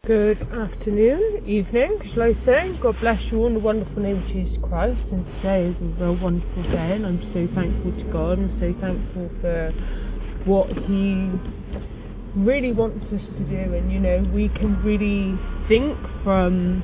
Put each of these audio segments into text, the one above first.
Good afternoon, evening, shall I say. God bless you all in the wonderful name of Jesus Christ. And today is a real wonderful day, and I'm so thankful to God and so thankful for what He really wants us to do. And we can really think from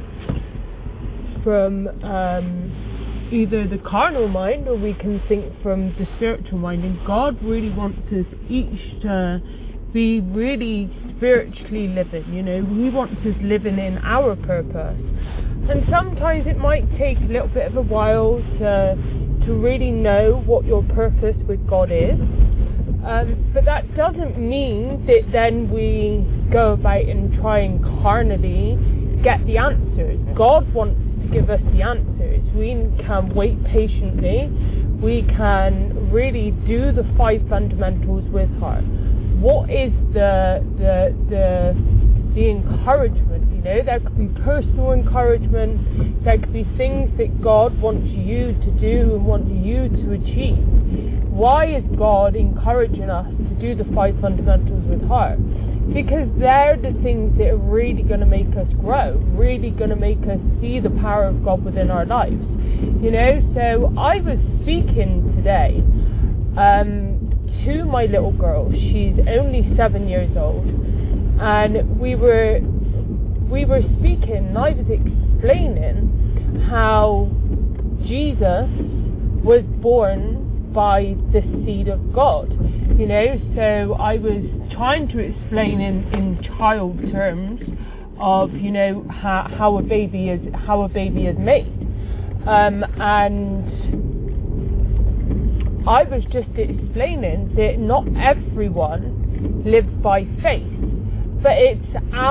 either the carnal mind, or we can think from the spiritual mind. And God really wants us each to be really spiritually living. He wants us living in our purpose, and sometimes it might take a little bit of a while to really know what your purpose with God is, but that doesn't mean that then we go about and try and carnally get the answers. God wants to give us the answers. We can wait patiently. We can really do the 5 fundamentals with heart. What is the encouragement? There could be personal encouragement. There could be things that God wants you to do and wants you to achieve. Why is God encouraging us to do the 5 fundamentals with heart? Because they're the things that are really going to make us grow, really going to make us see the power of God within our lives. So I was speaking today to my little girl. She's only 7 years old, and we were speaking, and I was explaining how Jesus was born by the seed of God. So I was trying to explain in child terms of how a baby is made, and I was just explaining that not everyone lives by faith, but it's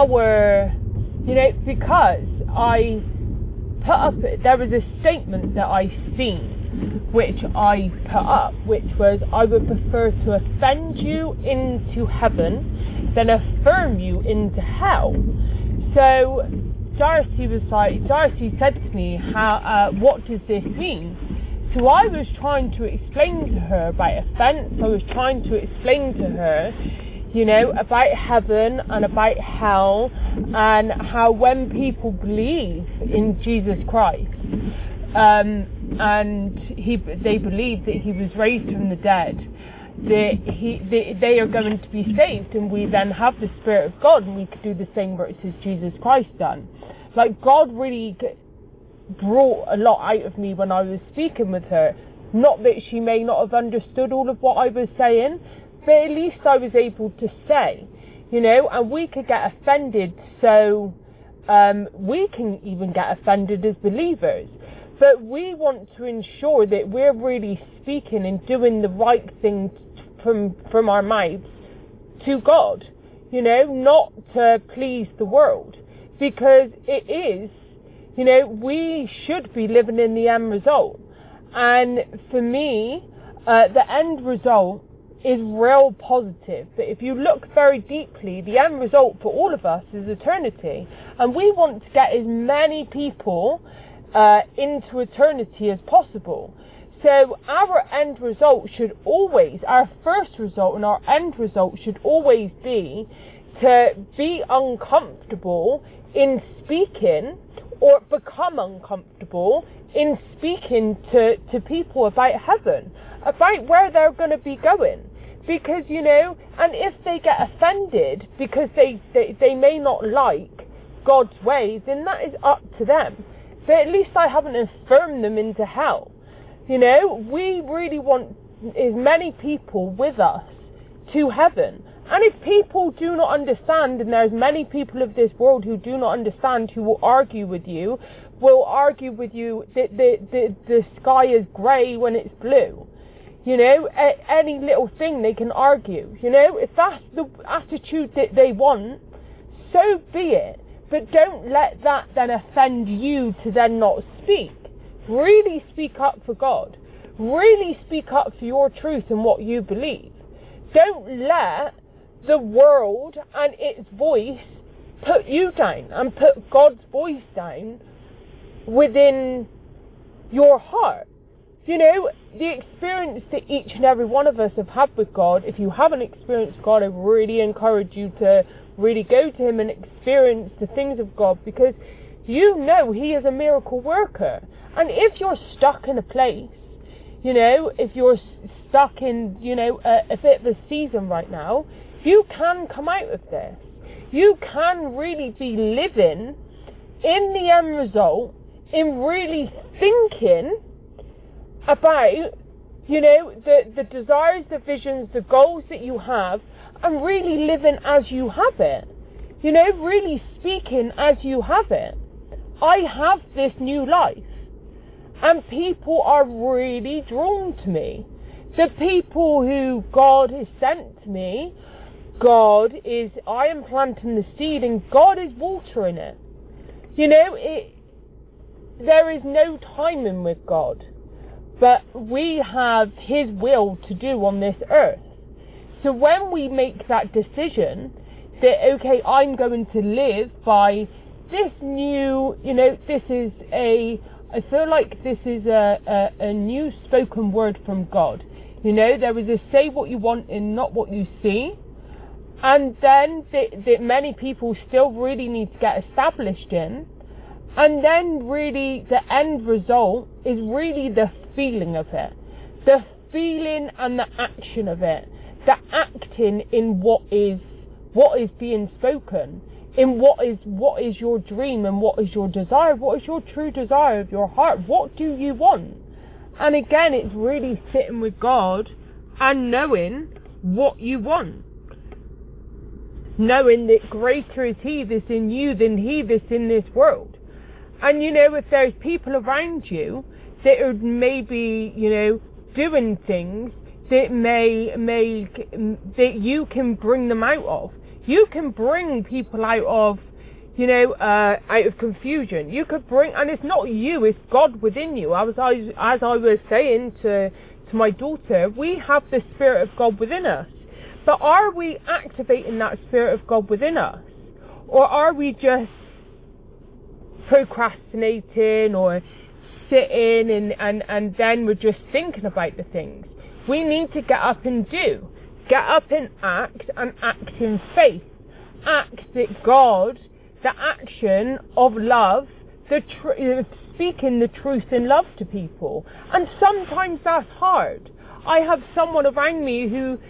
because I put up, there was a statement that I seen, which I put up, which was, I would prefer to offend you into heaven than affirm you into hell. So Darcy said to me, what does this mean? So I was trying to explain to her about offence. I was trying to explain to her, about heaven and about hell, and how when people believe in Jesus Christ, and they believe that He was raised from the dead, that they are going to be saved, and we then have the Spirit of God, and we could do the same works as Jesus Christ done. Like, God really brought a lot out of me when I was speaking with her. Not that she may not have understood all of what I was saying, but at least I was able to say, and we could get offended, so we can even get offended as believers, but we want to ensure that we're really speaking and doing the right thing from our mouths to God, not to please the world, because it is, we should be living in the end result. And for me, the end result is real positive. But if you look very deeply, the end result for all of us is eternity. And we want to get as many people into eternity as possible. So our end result should always, our first result and our end result should always be to be uncomfortable in speaking, or become uncomfortable in speaking to people about heaven, about where they're going to be going. Because, and if they get offended because they may not like God's ways, then that is up to them. But at least I haven't affirmed them into hell. We really want as many people with us to heaven. And if people do not understand, and there's many people of this world who do not understand, who will argue with you that the sky is grey when it's blue. Any little thing they can argue. If that's the attitude that they want, so be it. But don't let that then offend you to then not speak. Really speak up for God. Really speak up for your truth and what you believe. Don't let the world and its voice put you down and put God's voice down within your heart. The experience that each and every one of us have had with God, if you haven't experienced God, I really encourage you to really go to him and experience the things of God, because you know he is a miracle worker. And if you're stuck in a place, you know, if you're stuck in, you know, a bit of a season right now, you can come out of this. You can really be living in the end result, in really thinking about, you know, the desires, the visions, the goals that you have, and really living as you have it. You know, really speaking as you have it. I have this new life, and people are really drawn to me. The people who God has sent to me, I am planting the seed and God is watering it. You know, there is no timing with God, but we have his will to do on this earth. So when we make that decision that, okay, I'm going to live by this new, you know, I feel like this is a new spoken word from God. You know, there is a say what you want and not what you see. And then that many people still really need to get established in. And then really the end result is really the feeling of it. The feeling and the action of it. The acting in what is being spoken. In what is your dream and what is your desire. What is your true desire of your heart? What do you want? And again, it's really sitting with God and knowing what you want. Knowing that greater is he that's in you than he that's in this world. And you know, if there's people around you that are maybe, you know, doing things that that you can bring them out of. You can bring people out of, you know, out of confusion. You could bring, and it's not you, it's God within you. As I was saying to my daughter, we have the Spirit of God within us. But are we activating that Spirit of God within us? Or are we just procrastinating or sitting and then we're just thinking about the things? We need to get up and do. Get up and act in faith. Act that God, the action of love, speaking the truth in love to people. And sometimes that's hard. I have someone around me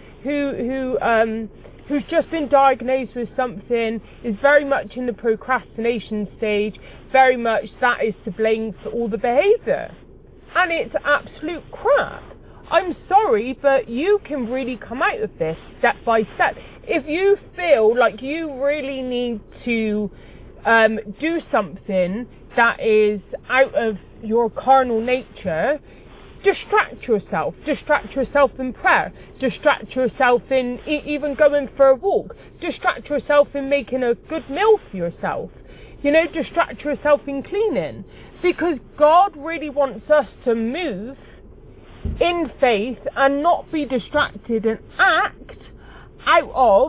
who's just been diagnosed with something, is very much in the procrastination stage, very much that is to blame for all the behaviour. And it's absolute crap. I'm sorry, but you can really come out of this step by step. If you feel like you really need to do something that is out of your carnal nature, distract yourself. Distract yourself in prayer. Distract yourself in even going for a walk. Distract yourself in making a good meal for yourself. You know, distract yourself in cleaning. Because God really wants us to move in faith and not be distracted and act out of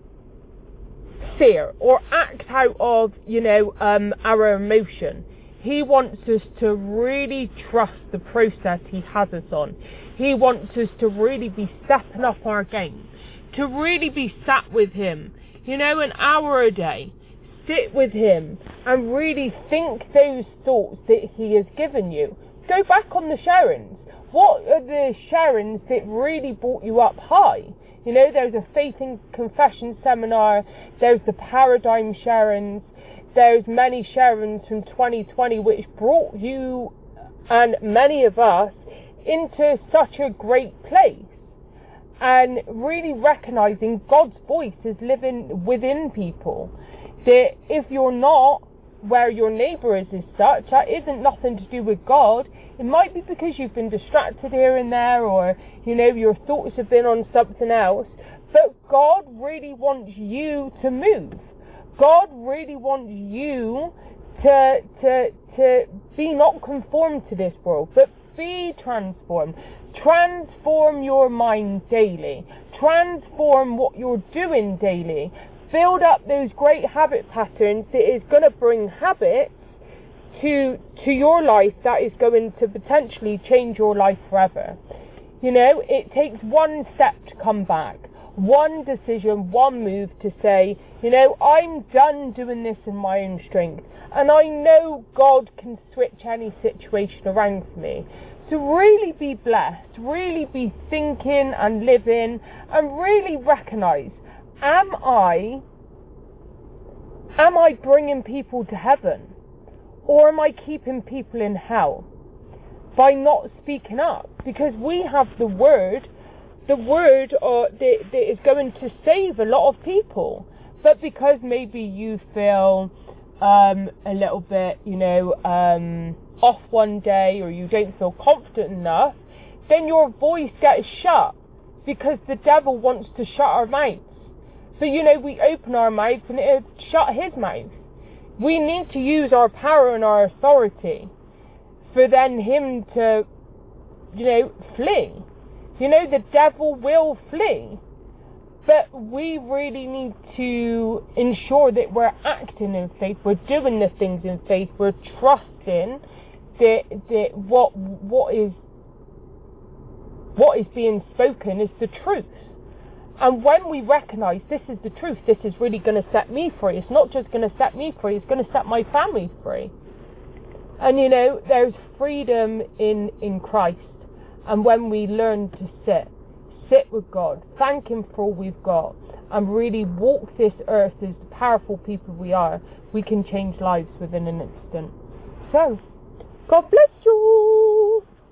fear or act out of, you know, our emotion. He wants us to really trust the process he has us on. He wants us to really be stepping up our game, to really be sat with him, you know, an hour a day. Sit with him and really think those thoughts that he has given you. Go back on the sharings. What are the sharings that really brought you up high? You know, there's a Faith and Confession seminar, there's the Paradigm sharings, there's many sharings from 2020 which brought you and many of us into such a great place. And really recognising God's voice is living within people. That if you're not where your neighbour is as such, that isn't nothing to do with God. It might be because you've been distracted here and there, or, you know, your thoughts have been on something else. But God really wants you to move. God really wants you to be not conformed to this world, but be transformed. Transform your mind daily. Transform what you're doing daily. Build up those great habit patterns that is going to bring habits to your life that is going to potentially change your life forever. You know, it takes one step to come back. one decision, one move to say, you know, I'm done doing this in my own strength, and I know God can switch any situation around for me. So really be blessed, really be thinking and living, and really recognise, am I bringing people to heaven, or am I keeping people in hell by not speaking up? Because we have the word that is going to save a lot of people, but because maybe you feel a little bit, you know, off one day, or you don't feel confident enough, then your voice gets shut, because the devil wants to shut our mouths. But you know, we open our mouths and it shut his mouth. We need to use our power and our authority for then him to, you know, flee. You know, the devil will flee. But we really need to ensure that we're acting in faith, we're doing the things in faith, we're trusting that what is being spoken is the truth. And when we recognise this is the truth, this is really going to set me free. It's not just going to set me free, it's going to set my family free. And you know, there's freedom in Christ. And when we learn to sit with God, thank Him for all we've got, and really walk this earth as the powerful people we are, we can change lives within an instant. So, God bless you!